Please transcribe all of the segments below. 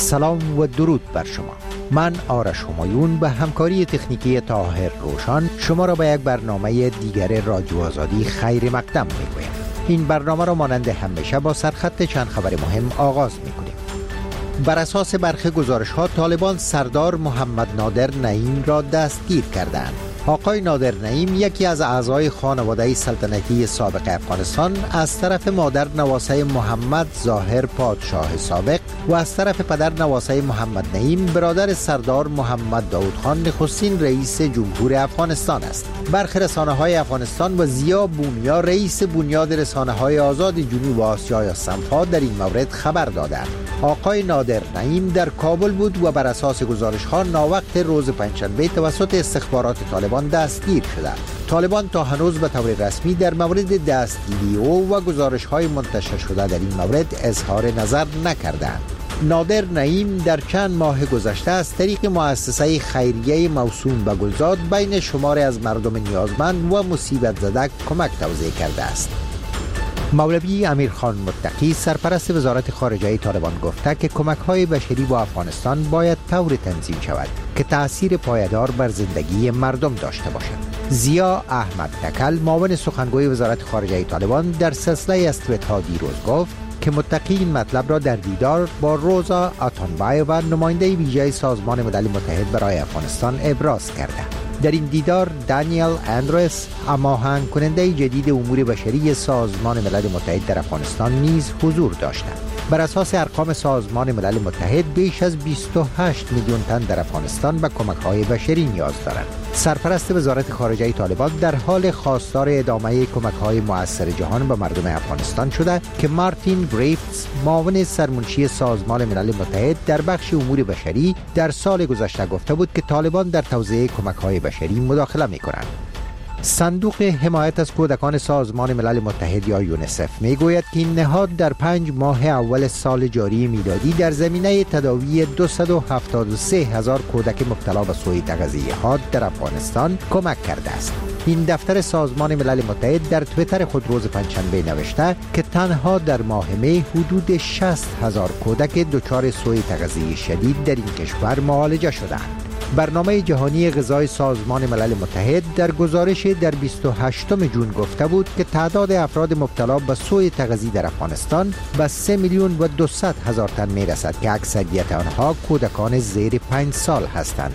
سلام و درود بر شما. من آرش همایون به همکاری تکنیکی طاهر روشن شما را به یک برنامه دیگر رادیو آزادی خیر مقدم می‌گویم. این برنامه را مانند همیشه با سرخط چند خبر مهم آغاز می‌کنیم. بر اساس برخی گزارش‌ها طالبان سردار محمد نادر نعیم را دستگیر کردند. آقای نادر نعیم یکی از اعضای خانواده سلطنتی سابق افغانستان از طرف مادر نواسه محمد ظاهر پادشاه سابق و از طرف پدر نواسه محمد نعیم برادر سردار محمد داود خان نخستین رئیس جمهور افغانستان است. برخی رسانه‌های افغانستان و ضیا بومیا رئیس بنیاد رسانه‌های آزاد جنوب آسیا یا سنفا در این مورد خبر دادند. آقای نادر نعیم در کابل بود و بر اساس گزارش‌ها ناوقت روز پنجشنبه توسط استخبارات طالبان دستگیر شده. طالبان تا هنوز به طور رسمی در مورد دستگیری او و گزارش‌های منتشر شده در این مورد اظهار نظر نکردند. نادر نعیم در چند ماه گذشته از طریق مؤسسه خیریه موسوم به گلزاد بین شماری از مردم نیازمند و مصیبت زده کمک توزیع کرده است. مولوی امیرخان متقی سرپرست وزارت خارجه طالبان گفته که کمک‌های بشری با افغانستان باید طور تنظیم شود که تأثیر پایدار بر زندگی مردم داشته باشد. ضیا احمد تکل معاون سخنگوی وزارت خارجه طالبان در سلسله از توییت‌ها دیروز گفت که متقی این مطلب را در دیدار با روزا اتانبای و نماینده ویژه سازمان ملل متحد برای افغانستان ابراز کرده. در این دیدار دانیل اندرس هماهنگ کننده جدید امور بشری سازمان ملل متحد در افغانستان نیز حضور داشتند. بر اساس ارقام سازمان ملل متحد بیش از 28 میلیون تن در افغانستان به کمک‌های بشری نیاز دارند. سرپرست وزارت خارجه طالبان در حال خواستار ادامه کمک‌های مؤثر جهان به مردم افغانستان شده که مارتین گریفتس معاون سرمنشی سازمان ملل متحد در بخش امور بشری در سال گذشته گفته بود که طالبان در توزیع کمک‌های بشری مداخله می‌کنند. صندوق حمایت از کودکان سازمان ملل متحد یا یونیسف میگوید که این نهاد در 5 ماه اول سال جاری میلادی در زمینه تداوی 273,000 کودک مبتلا به سوء تغذیه حاد در افغانستان کمک کرده است. این دفتر سازمان ملل متحد در توییتر خود روز پنجشنبه نوشته که تنها در ماه می حدود 60,000 کودک دچار سوء تغذیه شدید در این کشور معالجه شدند. برنامه جهانی غذای سازمان ملل متحد در گزارش در 28 جون گفته بود که تعداد افراد مبتلا به سوء تغذیه در افغانستان به 3,200,000 تن می رسد که اکثریت آنها کودکان زیر 5 سال هستند.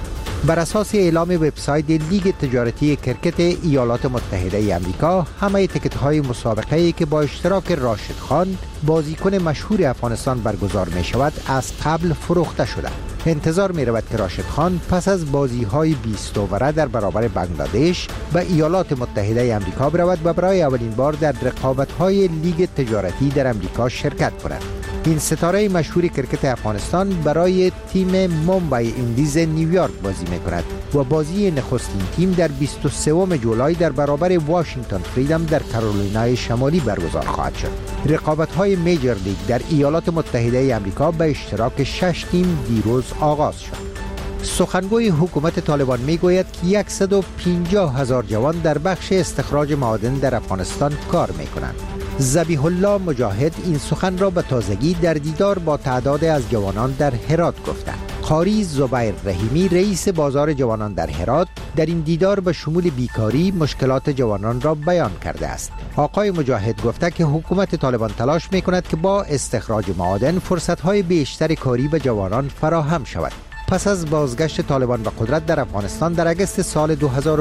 بر اساس اعلام وبسایت لیگ تجارتی کرکت ایالات متحده آمریکا، همه تیکت‌های مسابقه‌ای که با اشتراک راشد خان بازیکن مشهور افغانستان برگزار می شود از قبل فروخته شده. انتظار می رود که راشد خان پس از بازی‌های 20 اووره در برابر بنگلادش به ایالات متحده آمریکا برود و برای اولین بار در رقابت‌های لیگ تجارتی در آمریکا شرکت کند. این ستاره مشهور کرکت افغانستان برای تیم مومبای ایندیز نیویورک بازی می‌کند و بازی نخستین تیم در 23 جولای در برابر واشنگتن فریدم در کارولینای شمالی برگزار خواهد شد. رقابت‌های میجر لیگ در ایالات متحده آمریکا به اشتراک 6 تیم دیروز آغاز شد. سخنگوی حکومت طالبان میگوید که 150,000 جوان در بخش استخراج معادن در افغانستان کار می‌کنند. ذبیح الله مجاهد این سخن را به تازگی در دیدار با تعداد از جوانان در هرات گفتند. قاری زبیر رحیمی رئیس بازار جوانان در هرات در این دیدار به شمول بیکاری مشکلات جوانان را بیان کرده است. آقای مجاهد گفته که حکومت طالبان تلاش می‌کند که با استخراج معادن فرصت‌های بیشتر کاری به جوانان فراهم شود. پس از بازگشت طالبان به قدرت در افغانستان در اگست سال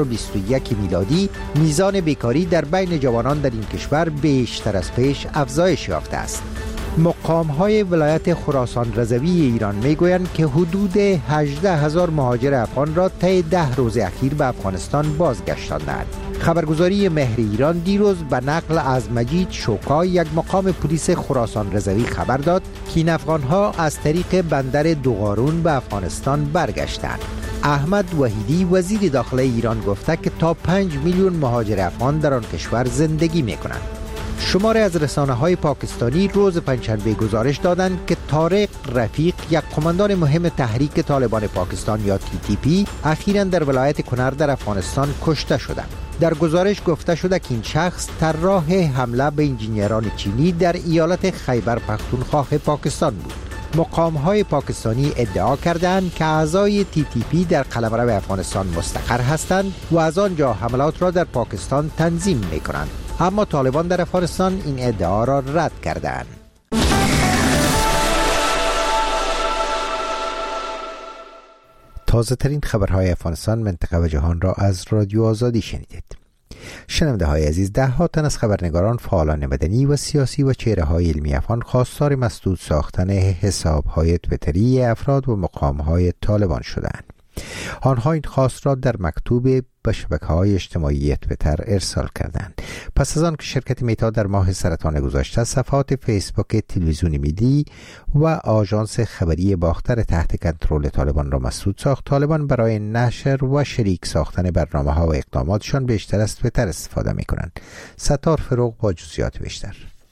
2021 میلادی، میزان بیکاری در بین جوانان در این کشور بیشتر از پیش افزایش یافته است. مقام‌های ولایت خراسان رضوی ایران میگویند که حدود 18,000 مهاجر افغان را طی 10 روز اخیر به افغانستان بازگشتاندند. خبرگزاری مهر ایران دیروز به نقل از مجید شوکا، یک مقام پلیس خراسان رضوی، خبر داد که این افغان‌ها از طریق بندر دوغارون به افغانستان برگشتند. احمد وحیدی وزیر داخله ایران گفته که تا 5 میلیون مهاجر افغان در آن کشور زندگی می‌کنند. شماری از رسانه‌های پاکستانی روز پنجشنبه گزارش دادند که طارق رفیق، یک قماندان مهم تحریک طالبان پاکستان یا TTP، اخیراً در ولایت کنر در افغانستان کشته شده. در گزارش گفته شده که این شخص طراح حمله به انجینران چینی در ایالت خیبر پختونخوا پاکستان بود. مقام‌های پاکستانی ادعا کردند که اعضای TTP در قلمرو افغانستان مستقر هستند و از آنجا حملات را در پاکستان تنظیم می‌کنند. اما طالبان در افغانستان این ادعا را رد کردند. تازه ترین خبرهای افغانستان، منطقه و جهان را از رادیو آزادی شنیدید. شنونده های عزیز، ده ها تن از خبرنگاران، فعالان مدنی و سیاسی و چهره های علمی افغان خواستار مسدود ساختن حساب های تویتری افراد و مقام های طالبان شدند. آنها این خواست را در مکتوب به شبکه‌های اجتماعی تویتر ارسال کردند. پس از آن که شرکت میتا در ماه سرطان گذشته صفحات فیسبوک، تلویزیون ملی و آژانس خبری باختر تحت کنترل طالبان را مسدود ساخت، طالبان برای نشر و شریک ساختن برنامه‌ها و اقداماتشان بیشتر از تویتر استفاده می‌کنند. ستار فروغ با جزئیات بیشتر.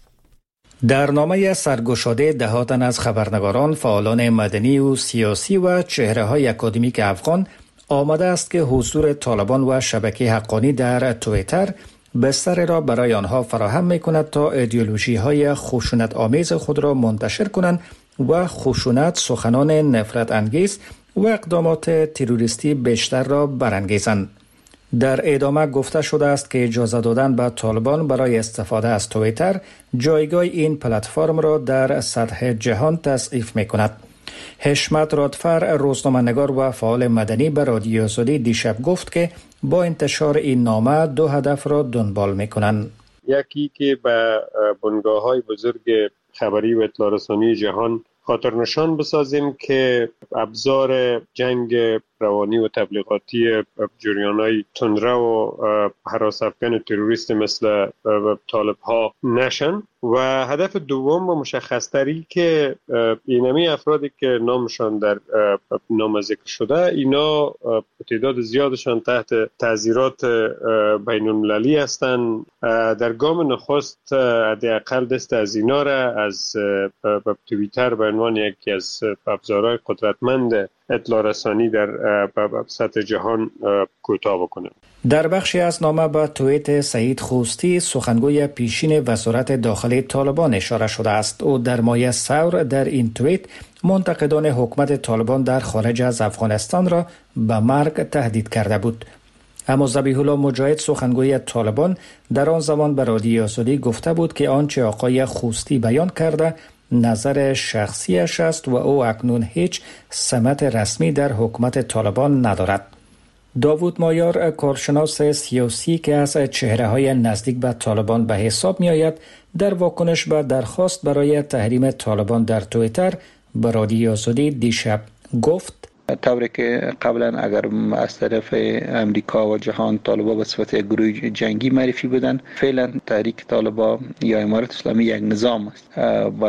در نامه سرگشاده ده تن از خبرنگاران، فعالان مدنی و سیاسی و چهره‌های اکادمیک افغان آمده است که حضور طالبان و شبکه حقانی در تویتر بستر را برای آنها فراهم می‌کند تا ایدئولوژی‌های خشونت آمیز خود را منتشر کنند و خشونت، سخنان نفرت انگیز و اقدامات تروریستی بیشتر را برانگیزند. در ادامه گفته شده است که اجازه دادن به طالبان برای استفاده از تویتر جایگاه این پلتفرم را در سطح جهان تضعیف می‌کند. حشمت رادفر، روزنامه‌نگار و فعال مدنی، به رادیو آزادی دیشب گفت که با انتشار این نامه دو هدف را دنبال می‌کنند. یکی که به بنگاه‌های بزرگ خبری و اطلاع رسانی جهان خاطر نشان بسازیم که ابزار جنگ روانی و تبلیغاتی جریان‌های تندرو و هراس افکن تروریست مثل طالب ها نشن، و هدف دوم و مشخص‌تری که اینمی افرادی که نامشان در نامه ذکر شده، اینا تعداد زیادشان تحت تعزیرات بین‌المللی هستند. در گام نخست حداقل دست از اینا را از توییتر به عنوان یکی از ابزارهای قدرتمند اطلاع رسانی در سطح جهان کوتاه بکنه. در بخشی از نامه به توییت سعید خوستی، سخنگوی پیشین وزارت داخلی طالبان، اشاره شده است. او در مایه ثور در این توییت منتقدان حکومت طالبان در خارج از افغانستان را به مرگ تهدید کرده بود. اما ذبیح الله مجاهد، سخنگوی طالبان، در آن زمان به رادیو آزادی گفته بود که آنچه آقای خوستی بیان کرده نظر شخصیش است و او اکنون هیچ سمت رسمی در حکومت طالبان ندارد. داوود مایار، کارشناس سیاسی که از چهره‌های نزدیک به طالبان به حساب می‌آید، در واکنش به درخواست برای تحریم طالبان در توییتر به رادیو آزادی دیشب گفت: طوری که قبلا اگر از طرف امریکا و جهان طالبان به صفت یک گروه جنگی معرفی بودن، فعلا تحریک طالبان یا امارت اسلامی یک نظام است و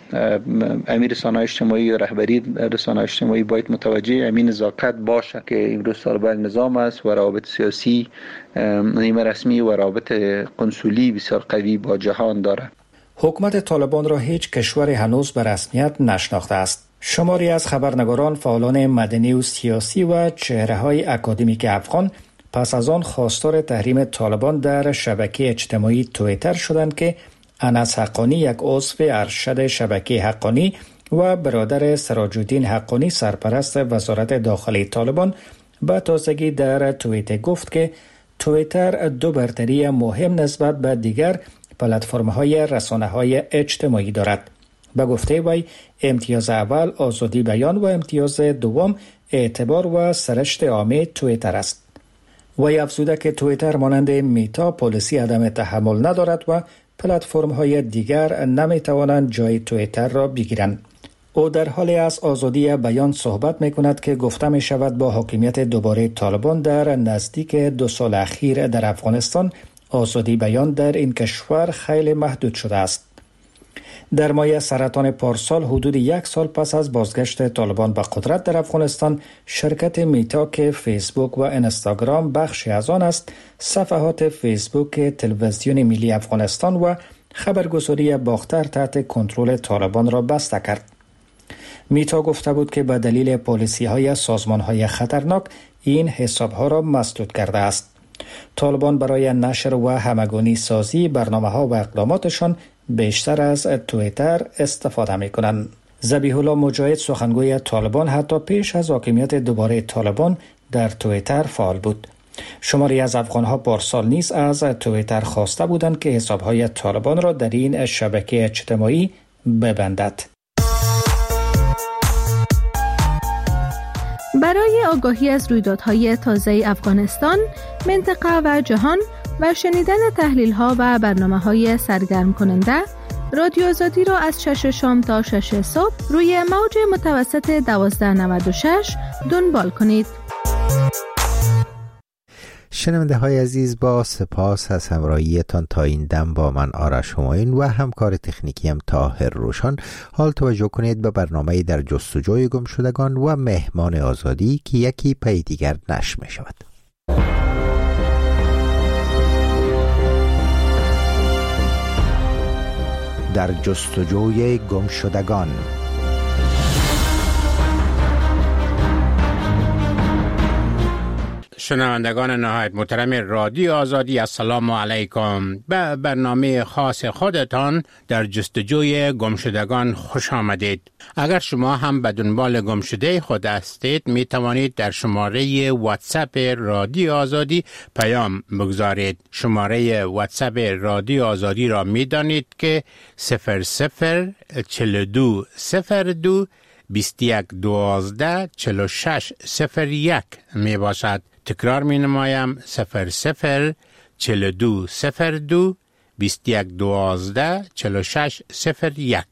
امیر رسانه‌های اجتماعی یا رهبری رسانه‌های اجتماعی باید متوجه همین نزاکت باشه که امروز طالبان نظام است و روابط سیاسی نیمه رسمی و روابط قنصلی بسیار قوی با جهان داره. حکومت طالبان را هیچ کشور هنوز به رسمیت نشناخته است. شماری از خبرنگاران، فعالان مدنی و سیاسی و چهره‌های اکادمیک افغان پس از آن خواستار تحریم طالبان در شبکه اجتماعی توییتر شدند که انس حقانی، یک عضو ارشد شبکه حقانی و برادر سراج الدین حقانی، سرپرست وزارت داخلی طالبان، به تازگی در توییت گفت که توییتر دو برتری مهم نسبت به دیگر پلتفرم‌های رسانه‌های اجتماعی دارد. به گفته وی، امتیاز اول آزادی بیان و امتیاز دوم اعتبار و سرشت عامه توییتر است. وی افزوده که توییتر مانند میتا پالیسی عدم تحمل ندارد و پلتفرم‌های دیگر نمی‌توانند جای توییتر را بگیرند. او در حال از آزادی بیان صحبت می‌کند که گفته می‌شود با حاکمیت دوباره طالبان در نزدیک 2 سال اخیر در افغانستان، آزادی بیان در این کشور خیلی محدود شده است. در مایه سرطان پارسال، حدود 1 سال پس از بازگشت طالبان به قدرت در افغانستان، شرکت میتا که فیسبوک و اینستاگرام بخشی از آن است، صفحات فیسبوک تلویزیون ملی افغانستان و خبرگزاری باختر تحت کنترل طالبان را بسته کرد. میتا گفته بود که به دلیل پالیسی‌های سازمان‌های خطرناک این حساب‌ها را مسدود کرده است. طالبان برای نشر و همگانی سازی برنامه‌ها و اقداماتشان بیشتر از توییتر استفاده می‌کنند. ذبیح الله مجاهد سخنگوی طالبان حتی پیش از حاکمیت دوباره طالبان در توییتر فعال بود. شماری از افغان‌ها پارسال نیز از توییتر خواسته بودند که حساب‌های طالبان را در این شبکه اجتماعی ببندد. برای آگاهی از رویدادهای تازه افغانستان، منطقه و جهان و شنیدن تحلیل‌ها و برنامه‌های سرگرم کننده، رادیو آزادی را از 6 شام تا 6 صبح روی موج متوسط 1296 دنبال کنید. شنونده های عزیز، با سپاس از همراهیتان تا این دم با من آرش همایون و همکار تکنیکی هم طاهر روشن. حال توجه کنید به برنامه در جستجوی گمشدگان و مهمان آزادی که یکی پی دیگر نشر می شود. در جستجوی گمشدگان. شنوندگان نهایت محترم رادیو آزادی، السلام علیکم. به برنامه خاص خودتان در جستجوی گمشدگان خوش آمدید. اگر شما هم به دنبال گمشده خود هستید، می توانید در شماره واتساپ رادیو آزادی پیام بگذارید. شماره واتساپ رادیو آزادی را می دانید که 004202 2112 4601 می باشد. تکرار می نمایم 004202 2112 4601.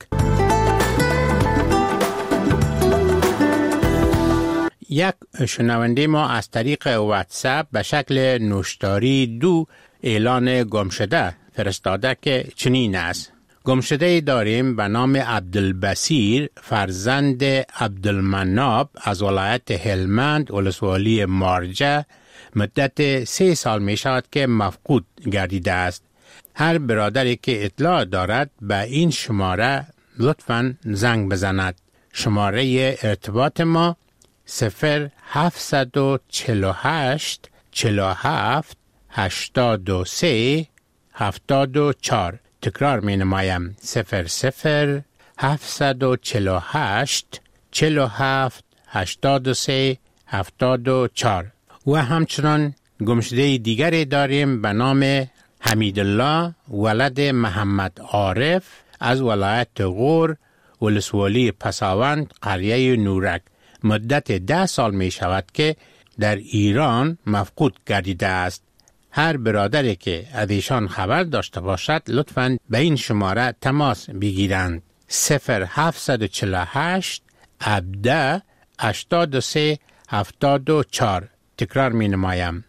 یک شنونده ما از طریق واتساپ به شکل نوشتاری 2 اعلان گمشده فرستاده که چنین است: گمشده داریم به نام عبدالبصیر فرزند عبدالمناب از ولایت هلمند ولسوالی مارجه. مدت 3 سال می شود که مفقود گردیده است. هر برادری که اطلاع دارد به این شماره لطفاً زنگ بزند. شماره ارتباط ما 0748 47 83 74. تکرار می نمایم 0748 47 83 74. و همچنان گمشده دیگری داریم به نام حمیدالله ولد محمد عارف از ولایت غور ولسوالی پساوند قریه نورک. مدت 10 سال می شود که در ایران مفقود گردیده است. هر برادری که از ایشان خبر داشته باشد لطفاً به این شماره تماس بگیرند. 0748 17 83 74. تکرار می نمایم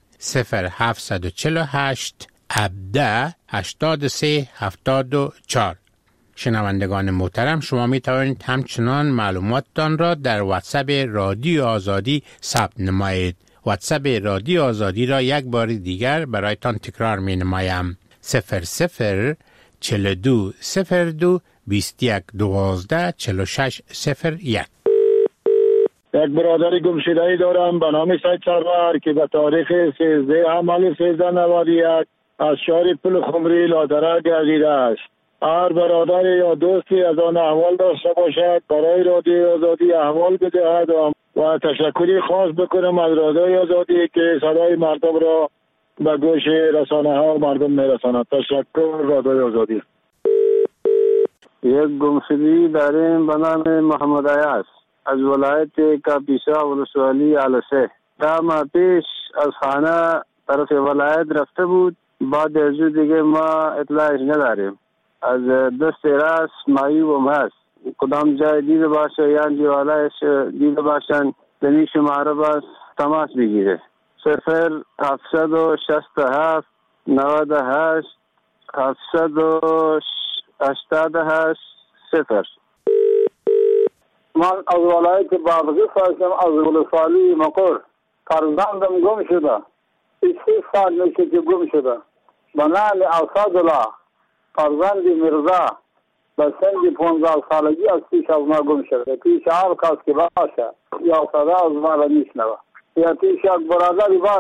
0748 17 83 74. شنوندگان محترم، شما می توانید همچنان معلوماتتان را در واتساپ رادیو آزادی ثبت نمایید. واتساپ رادیو آزادی را یک بار دیگر برایتان تکرار می نمایم 004202 2112 4601. یک برادر گمشده‌ای دارم به نام سید سرور که به تاریخ 13 حمل 1391 از شهر پل خمری لادره گردیده است. هر برادر یا دوستی از آن احوال داشته باشد برای رادیو آزادی احوال بدهد و تشکری خاص بکنم از رادیو آزادی که صدای مردم را به گوش رسانه ها و مردم میرساند. تشکر رادیو آزادی. یک گمشدگی داریم به نام محمد عیاض از ولایت کاپیسا ولسوالی علسه. 10 ماه پیش از خانه طرف ولایت رفته بود. بعد از دیگه ما اطلاعش نداریم. از دست راست معیوب هست. کدام جای دیده باشه یا جوالایش دیده باشن دنی شماره باز تماس بگیره. 0767 98 788 0. من از ولایت بابغی هستم، از ولسوالی مقر. فرزندم گم شده. 3 سال میشه که گم شده. به نام اسدالله فرزند مرزا به سن 15 سالگی از پیش از ما گم شده. پیش هر کس که باشه یا صدا از ما را میشنوه. یا پیش یک برادری باشه